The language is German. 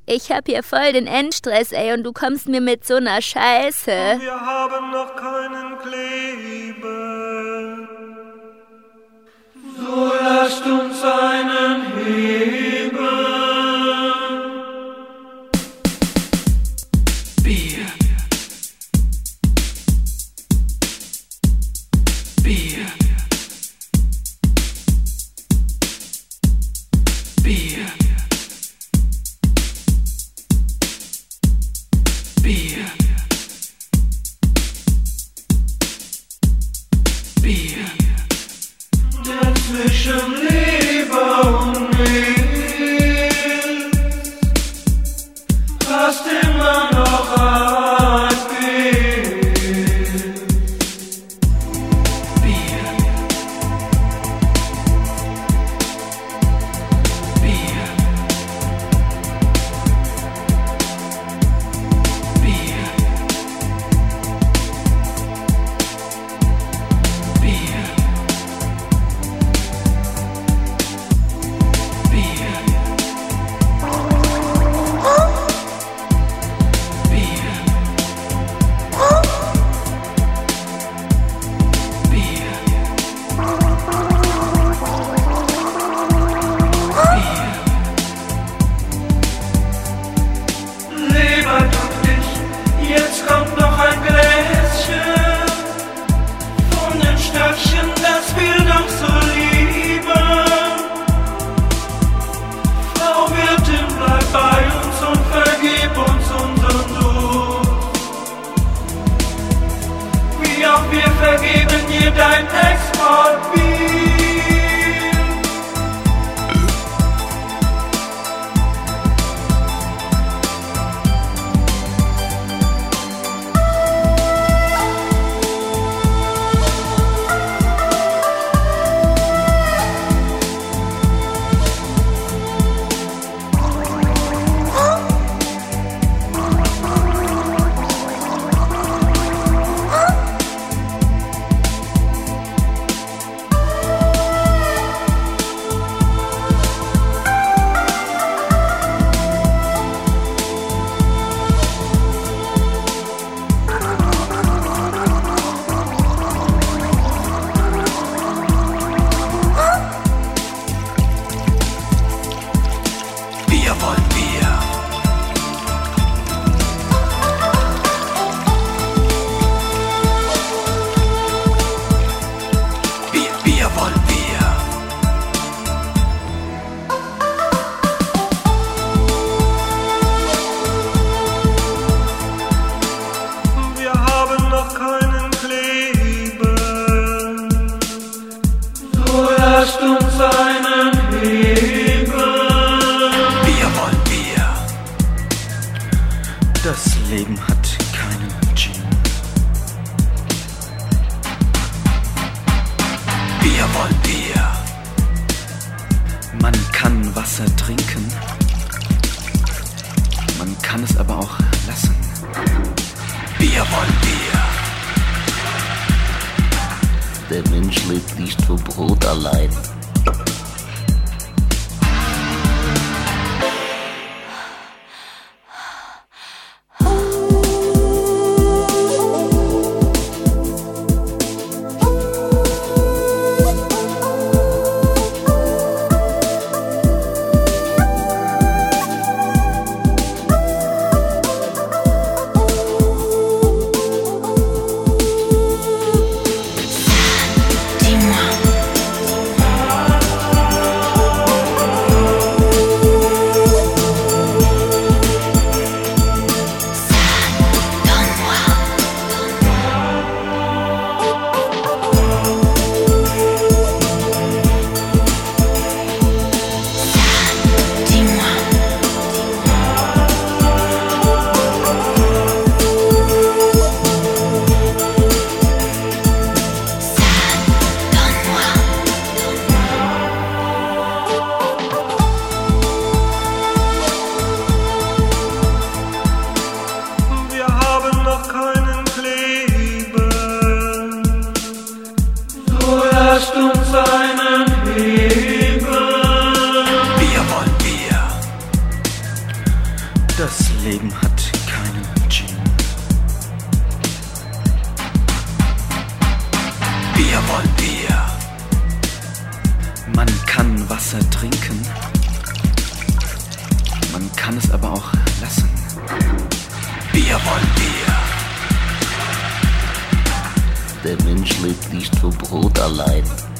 Ich hab hier voll den Endstress, ey, und du kommst mir mit so einer Scheiße. Wir haben noch keinen Kleber. So lasst uns einen heben. Bier. Bier. Bier. Bier. Bier. Dazwischen Leber und Milch hast immer noch ein Bild. Bier. Bier. Bier. Bier. Bier. Leber tut dich, jetzt kommt noch ein Gläschen von dem Stöckchen, das wir doch so lieben. Frau Wirtin, bleib bei uns und vergib uns unseren Durst. Wie auch wir vergeben dir dein Exportbier. Bier wollen wir. Bier wollen wir. Wir haben noch keinen Kleber. So lasst uns einen heben. Bier wollen wir. Das Leben hat keinen Gin. Bier wollen wir. Man kann Wasser trinken, man kann es aber auch lassen. Bier wollen wir. Der Mensch lebt nicht vom Brot allein. Dis-moi, Das Leben hat keinen Gin. Wir wollen Bier. Man kann Wasser trinken, man kann es aber auch lassen. Wir wollen Bier. Der Mensch lebt nicht vom Brot allein.